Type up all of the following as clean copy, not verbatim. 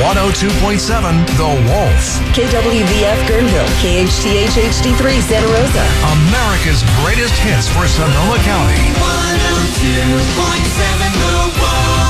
102.7 The Wolf. KWVF Guerneville, KHTH HD3 Santa Rosa. America's greatest hits for Sonoma County. 102.7 The Wolf.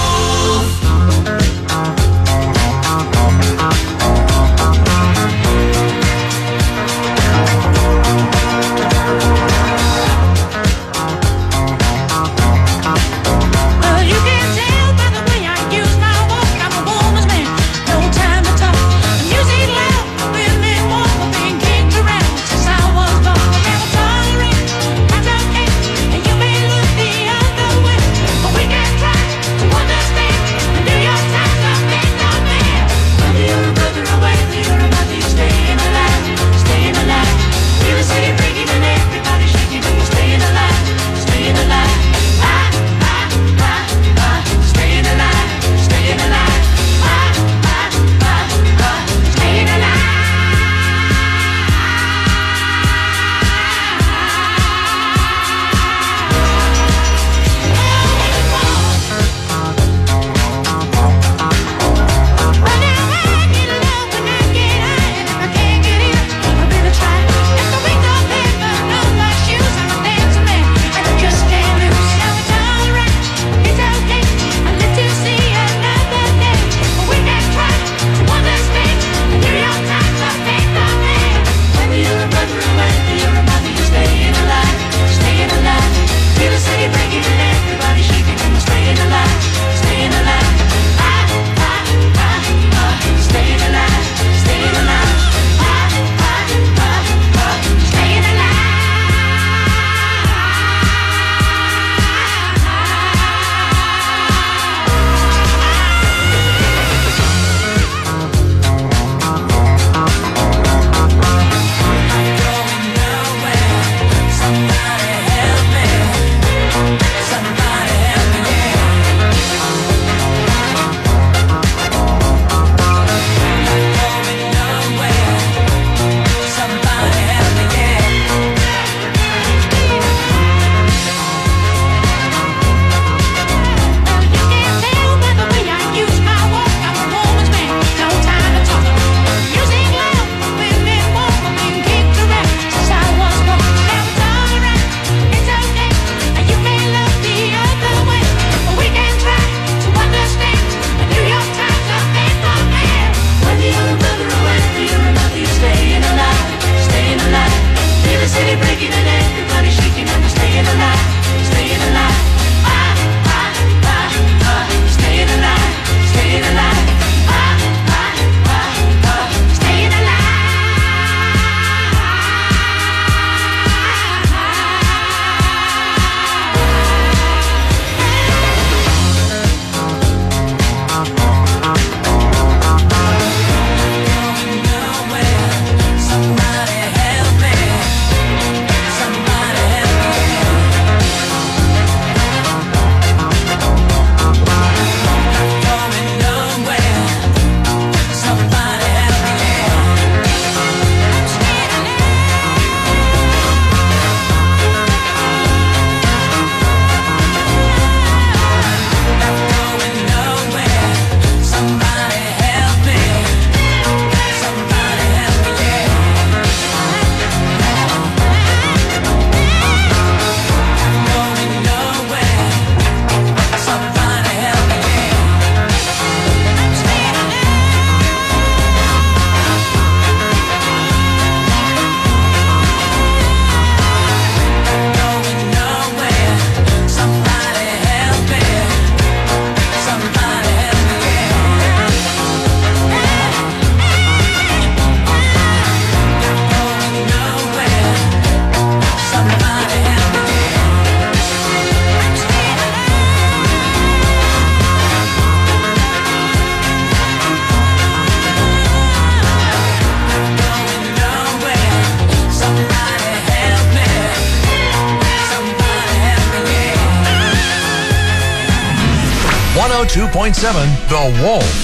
The Wolf.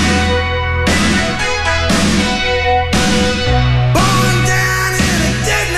Born down in a dead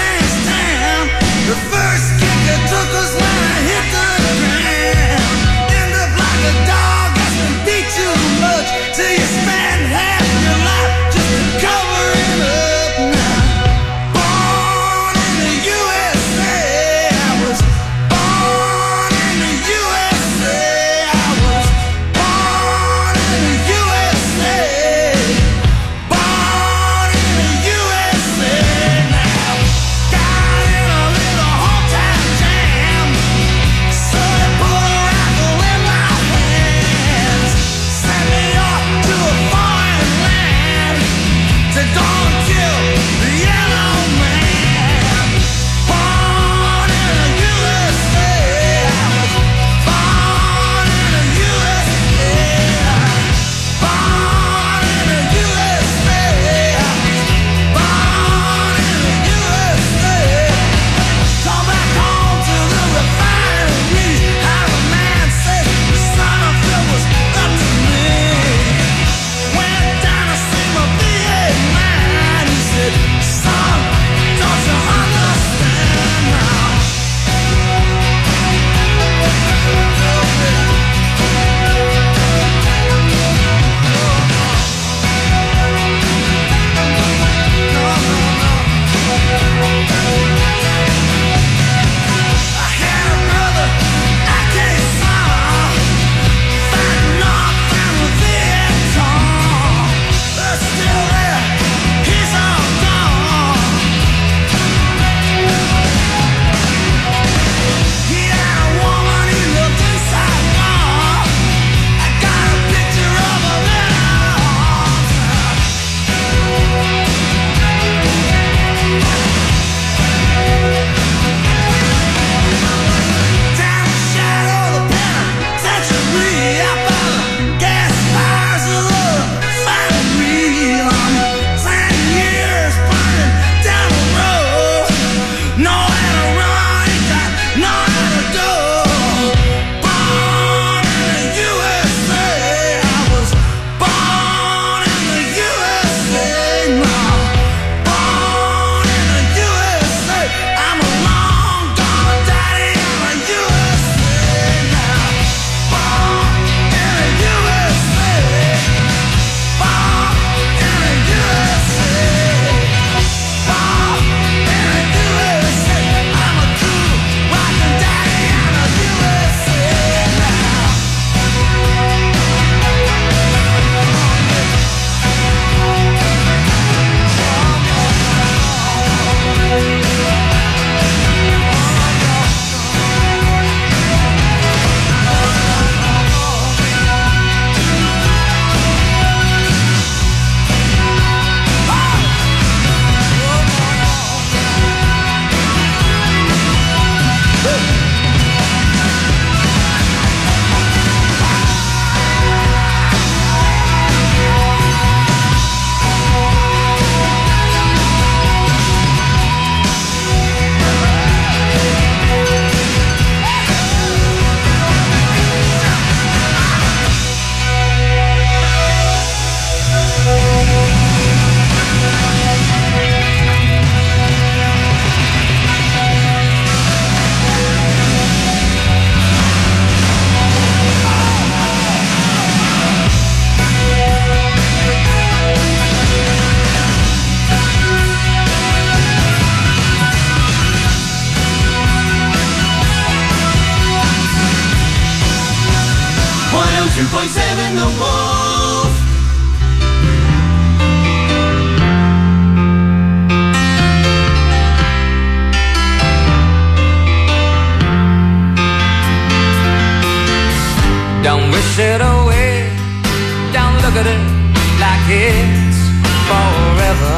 like it's forever.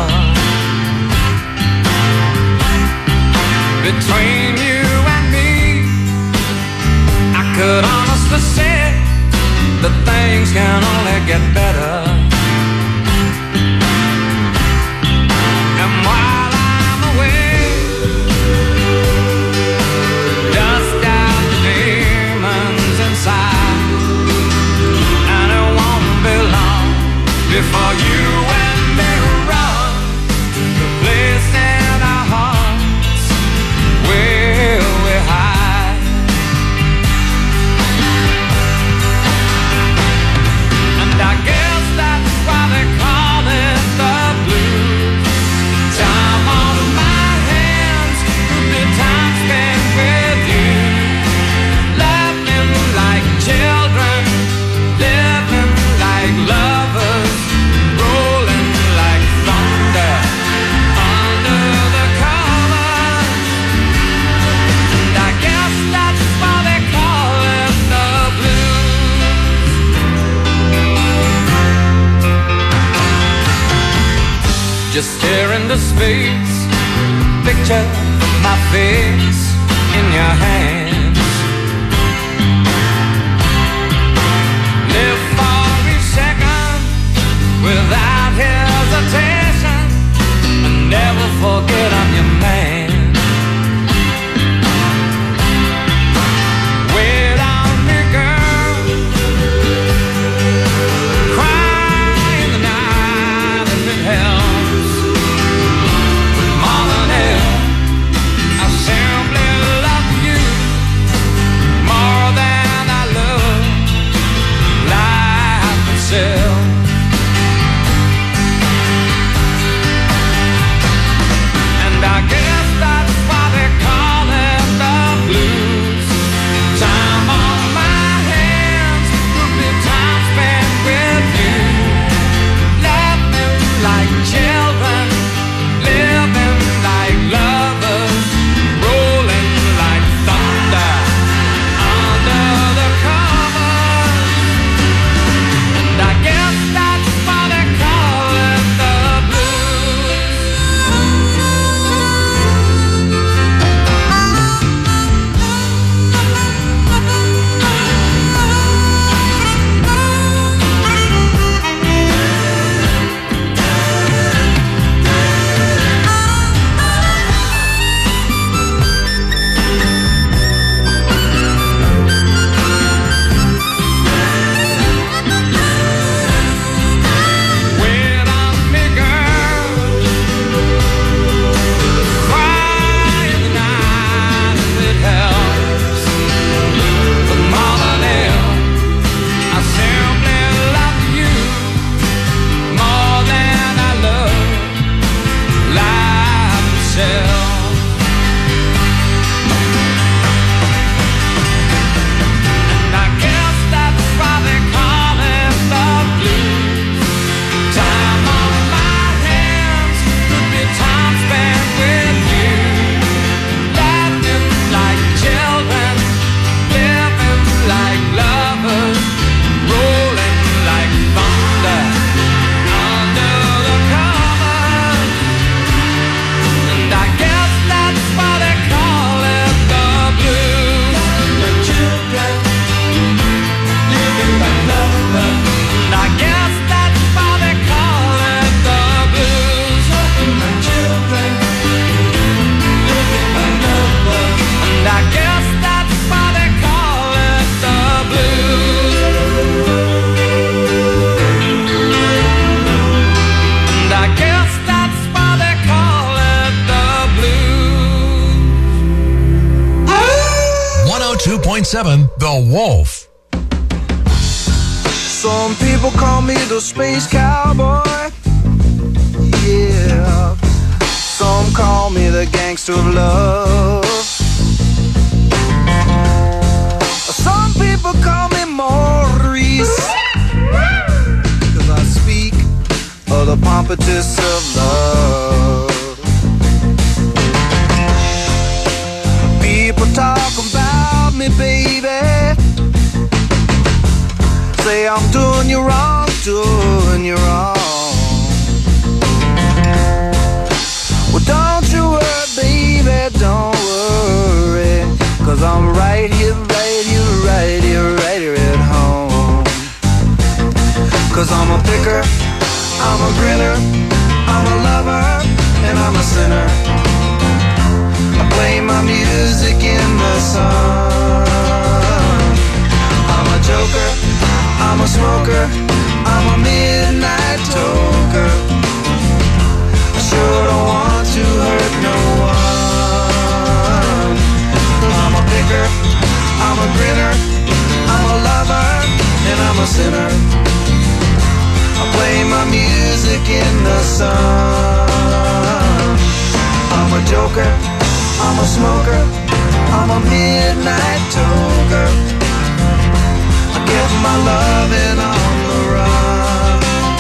Between you and me, I could honestly say that things can only get better. And while I'm away, dust out the demons inside, and it won't be long before you and me run the place in our hearts where we hide. And I guess that's why they call it the blues. Time on my hands could be time spent with you, laughing like children, living like lovers, rolling like thunder under the covers. And I guess that's why they call it the blues. Just stare into space, picture my face in your hands. Live for each second without hesitation, and never forget I'm your man. Wait on me, girl. Cry in the night if it helps. But more than ever, I simply love you more than I love life itself. And I guess that's why they call it the blues. Time on my hands could be time spent with you, laughing like children, living like lovers, rolling like thunder under the covers. And I guess that's why they call it the blues. Wait on me, girl. Cry in the night if it helps. But more than ever, I simply love you more than I love life itself. And I guess that's why they call it the blues. Time on my hands could be time spent with you, laughing like children, living like lovers, rolling like thunder under the covers. And I guess that's why they call it the blues. The children living like lovers. And I guess that's why they call it the blues. The children living like lovers. And I guess that's why they call it the blues. And I guess that's why they call it the blues. 102.7 The Wolf. Some people call me the space cowboy. Yeah. Some call me the gangster of love. Some people call me Maurice, 'cause I speak of the pompatus of love. People talk about me, baby, say I'm doing you wrong, doing you wrong. 'Cause I'm a picker, I'm a grinner, I'm a lover, and I'm a sinner. I play my music in the sun. I'm a joker, I'm a smoker, I'm a midnight toker. I sure don't want to hurt no one. I'm a picker, I'm a grinner, I'm a lover, and I'm a sinner. I play my music in the sun. I'm a joker, I'm a smoker, I'm a midnight toker. I get my loving on the run.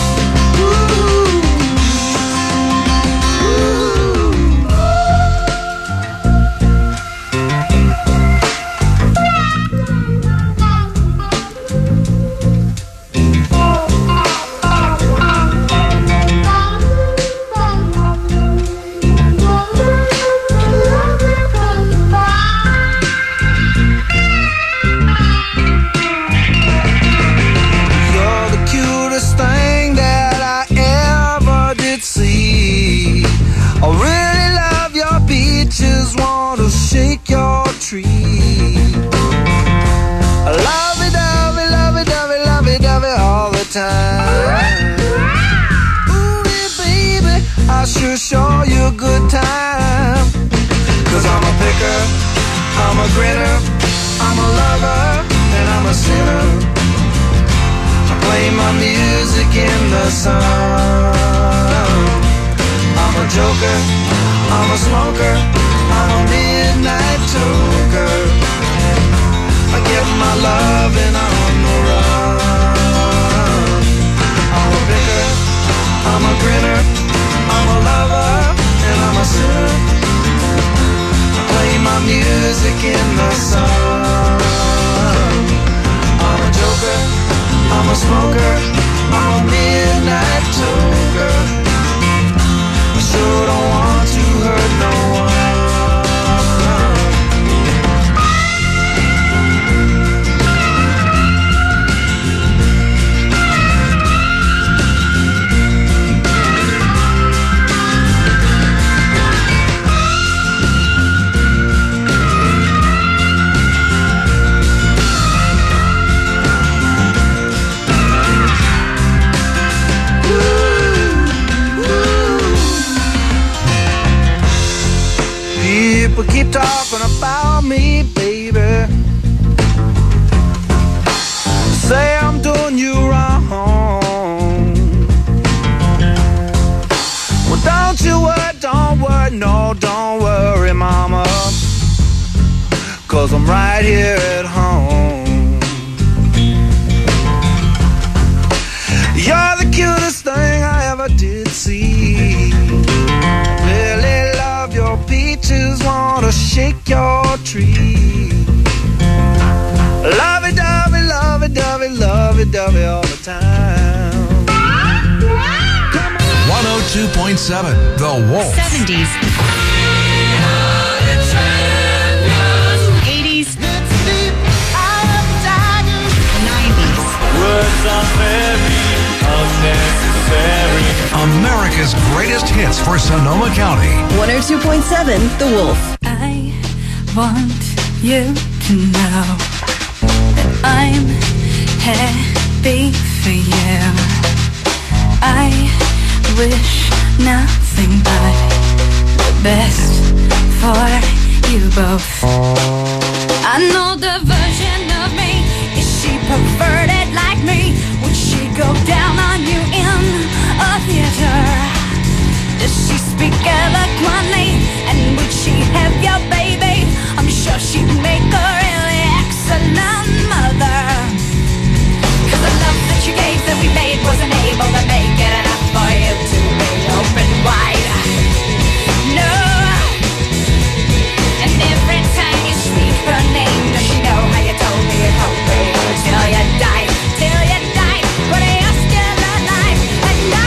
Sure show you a good time. 'Cause I'm a picker, I'm a grinner, I'm a lover, and I'm a sinner. I play my music in the sun. I'm a joker, I'm a smoker, I'm a midnight toker. I get my loving on the run. I'm a picker, I'm a grinner, I'm a lover, and I'm a sinner. I play my music in the sun. I'm a joker, I'm a smoker, I'm a midnight toker. I sure don't want to hurt no one. People keep talking about me, baby. Say I'm doing you wrong. Well, don't you worry, no, don't worry, mama. 'Cause I'm right here at home. You're the cutest thing I ever did see. Really love your peaches, wanna shake your tree. Lovey-dovey, lovey-dovey, lovey-dovey all the time. 102.7 The Wolf. 70s. 80s. 90s. Words are very unnecessary. America's greatest hits for Sonoma County. 102.7 The Wolf. I want you to know that I'm happy for you. I wish nothing but the best for you both. I know the version of me. Is she perverted like me? Would she go down on you in a theater? Does she speak eloquently? And would she have your baby? I'm sure she'd make a really excellent mother. 'Cause the love that you gave that we made wasn't able to make it enough for you to be open wide. No. And every time you speak her name, does she know how you told me you'd hope for you till you died? Till you died, but you're still alive. And I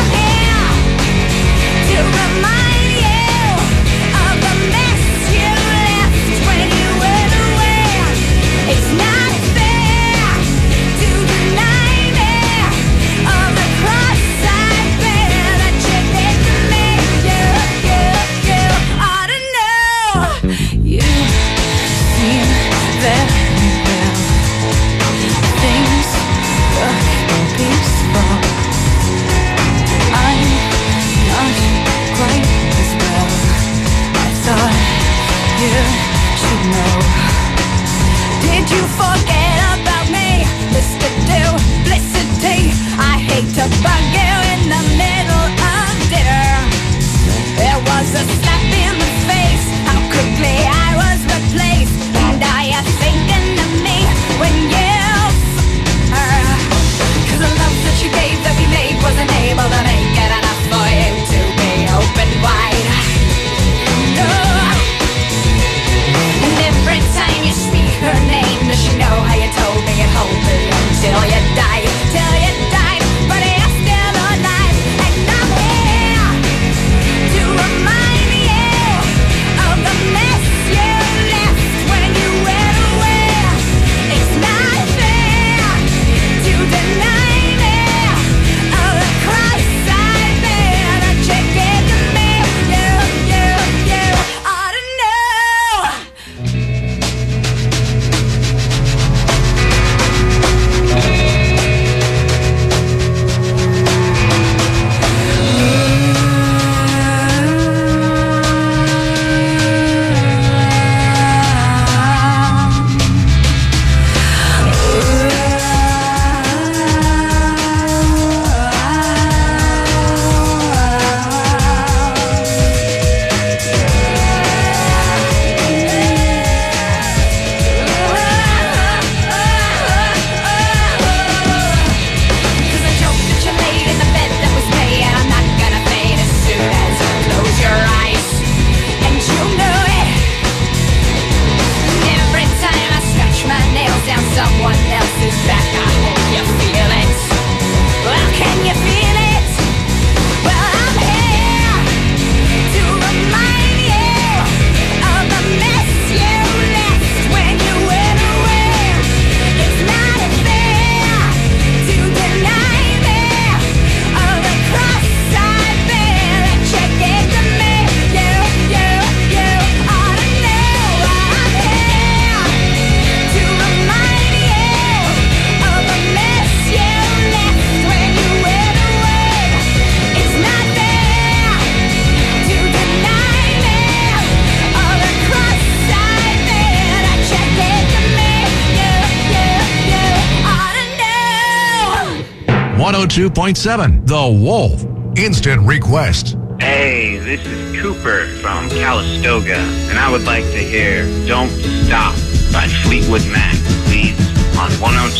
102.7 The Wolf. Instant request. Hey, this is Cooper from Calistoga, and I would like to hear Don't Stop by Fleetwood Mac, please, on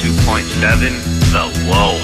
102.7 The Wolf.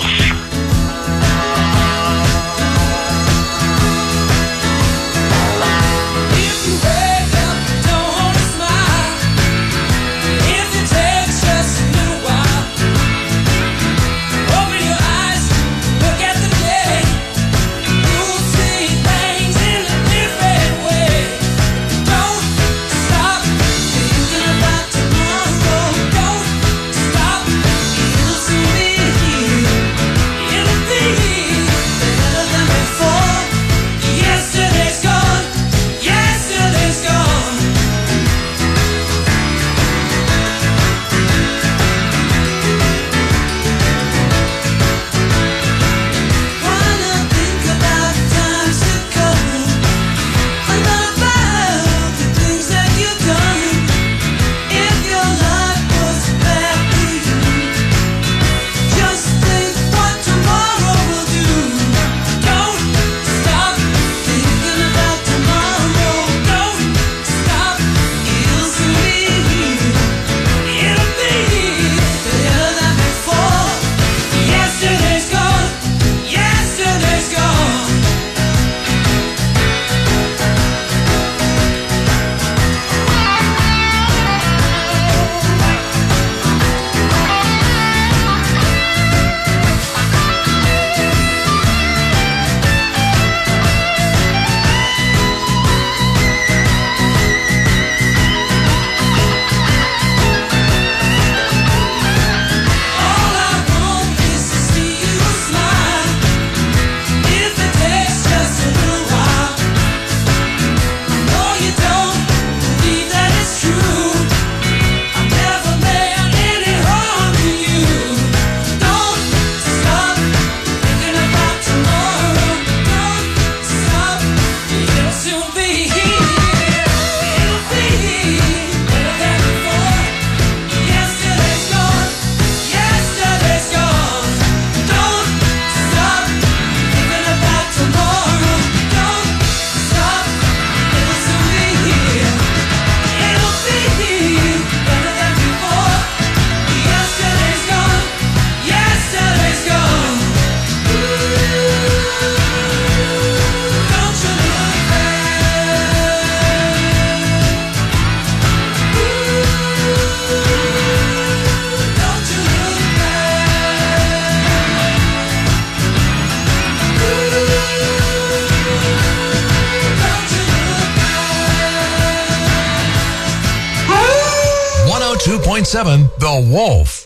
.7 The Wolf.